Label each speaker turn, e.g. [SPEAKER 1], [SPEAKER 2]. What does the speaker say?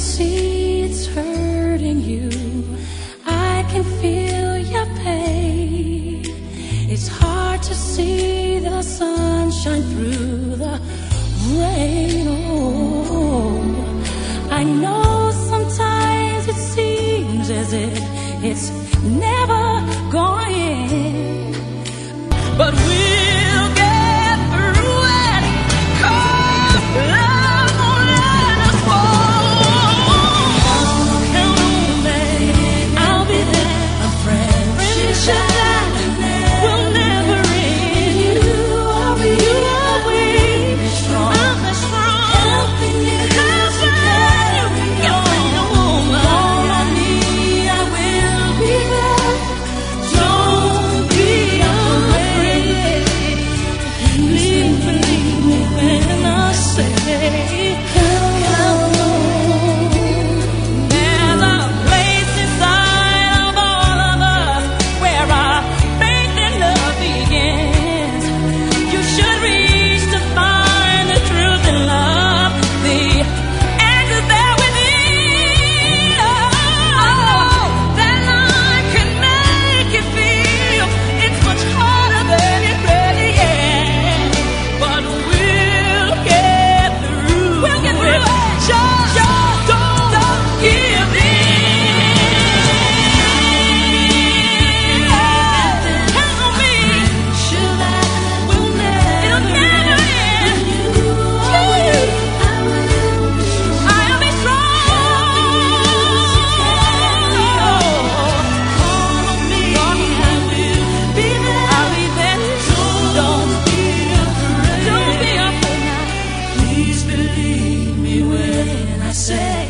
[SPEAKER 1] see it's hurting you. I can feel your pain. It's hard to see the sunshine through the rain. Oh, I know sometimes it seems as if it's never going, but we'll get through it. 'Cause love won't let us fall. Count on me, I'll be there. A friendship that will never end. You are weak, I'm the strong, helping you to carry on. Call on me, I will be there. Don't be afraid. Please believe me when I say, count on. There's a place inside of all of us where our faith and love begins. You should reach to find the truth and love. The answer's there within. Oh, that light can make you feel it's much harder than it really is. But we'll get through. We'll get through it. Just don't give in. Count on me. It'll never end. I'll be strong. Call on me, I will be there. I'll be there. Don't be afraid. Don't be afraid. Please believe me when I say.